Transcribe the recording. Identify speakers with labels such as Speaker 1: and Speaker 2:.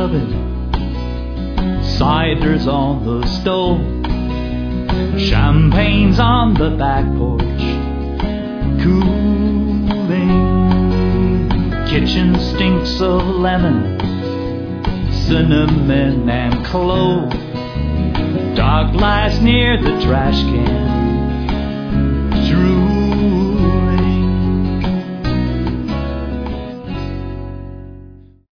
Speaker 1: oven, cider's on the stove, champagne's on the back porch, cooling. Kitchen stinks of lemon, cinnamon and clove. Dog lies near the trash can,